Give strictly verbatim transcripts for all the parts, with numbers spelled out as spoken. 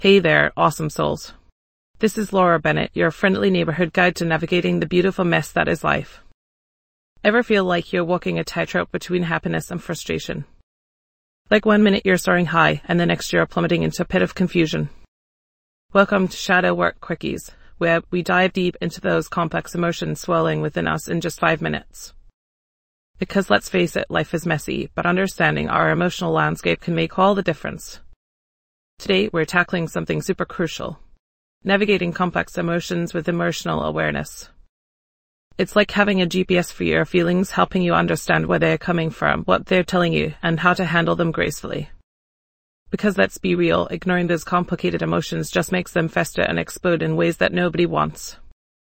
Hey there, awesome souls. This is Laura Bennett, your friendly neighborhood guide to navigating the beautiful mess that is life. Ever feel like you're walking a tightrope between happiness and frustration? Like one minute you're soaring high, and the next you're plummeting into a pit of confusion. Welcome to Shadow Work Quickies, where we dive deep into those complex emotions swirling within us in just five minutes. Because let's face it, life is messy, but understanding our emotional landscape can make all the difference. Today, we're tackling something super crucial: navigating complex emotions with emotional awareness. It's like having a G P S for your feelings, helping you understand where they're coming from, what they're telling you, and how to handle them gracefully. Because let's be real, ignoring those complicated emotions just makes them fester and explode in ways that nobody wants.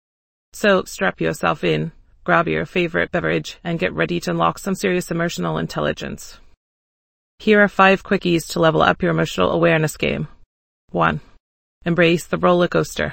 So, strap yourself in, grab your favorite beverage, and get ready to unlock some serious emotional intelligence. Here are five quickies to level up your emotional awareness game. one. Embrace the roller coaster.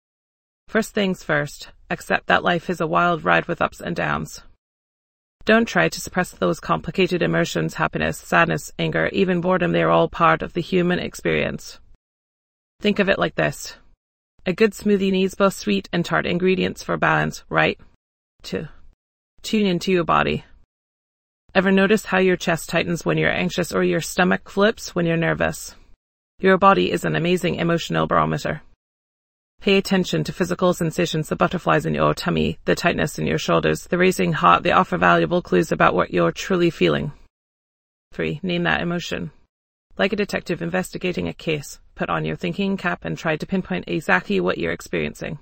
First things first, accept that life is a wild ride with ups and downs. Don't try to suppress those complicated emotions: happiness, sadness, anger, even boredom. They're all part of the human experience. Think of it like this. A good smoothie needs both sweet and tart ingredients for balance, right? two. Tune into your body. Ever notice how your chest tightens when you're anxious or your stomach flips when you're nervous? Your body is an amazing emotional barometer. Pay attention to physical sensations: the butterflies in your tummy, the tightness in your shoulders, the racing heart. They offer valuable clues about what you're truly feeling. three. Name that emotion. Like a detective investigating a case, put on your thinking cap and try to pinpoint exactly what you're experiencing.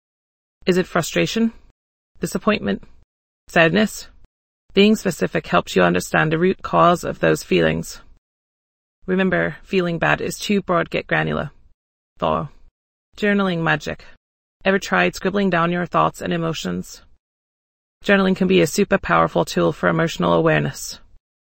Is it frustration? Disappointment? Sadness? Being specific helps you understand the root cause of those feelings. Remember, feeling bad is too broad. Get granular. four. Journaling magic. Ever tried scribbling down your thoughts and emotions? Journaling can be a super powerful tool for emotional awareness.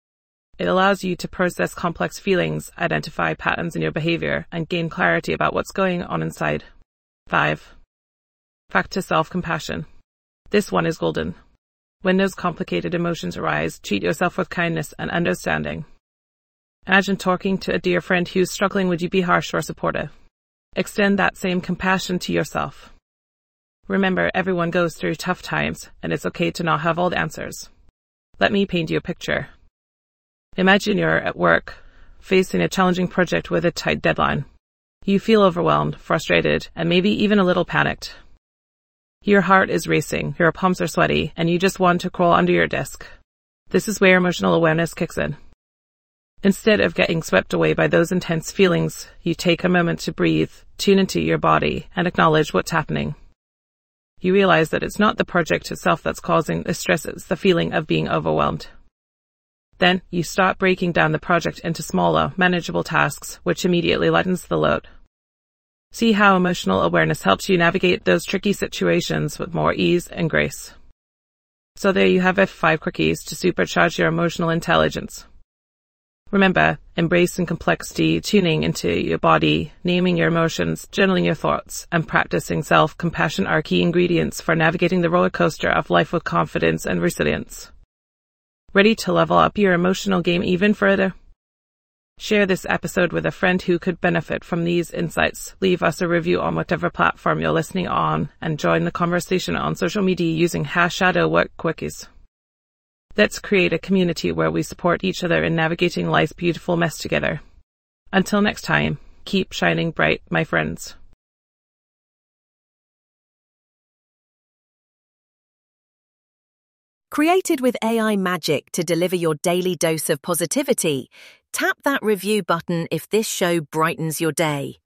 It allows you to process complex feelings, identify patterns in your behavior, and gain clarity about what's going on inside. five. Practice self-compassion. This one is golden. When those complicated emotions arise, treat yourself with kindness and understanding. Imagine talking to a dear friend who's struggling. Would you be harsh or supportive? Extend that same compassion to yourself. Remember, everyone goes through tough times, and it's okay to not have all the answers. Let me paint you a picture. Imagine you're at work, facing a challenging project with a tight deadline. You feel overwhelmed, frustrated, and maybe even a little panicked. Your heart is racing, your palms are sweaty, and you just want to crawl under your desk. This is where emotional awareness kicks in. Instead of getting swept away by those intense feelings, you take a moment to breathe, tune into your body, and acknowledge what's happening. You realize that it's not the project itself that's causing the stress, it's the feeling of being overwhelmed. Then, you start breaking down the project into smaller, manageable tasks, which immediately lightens the load. See how emotional awareness helps you navigate those tricky situations with more ease and grace. So there you have it, five quickies to supercharge your emotional intelligence. Remember, embracing complexity, tuning into your body, naming your emotions, journaling your thoughts, and practicing self-compassion are key ingredients for navigating the roller coaster of life with confidence and resilience. Ready to level up your emotional game even further? Share this episode with a friend who could benefit from these insights. Leave us a review on whatever platform you're listening on, and join the conversation on social media using hashtag Shadow Work Quickies. Let's create a community where we support each other in navigating life's beautiful mess together. Until next time, keep shining bright, my friends. Created with A I magic to deliver your daily dose of positivity, tap that review button if this show brightens your day.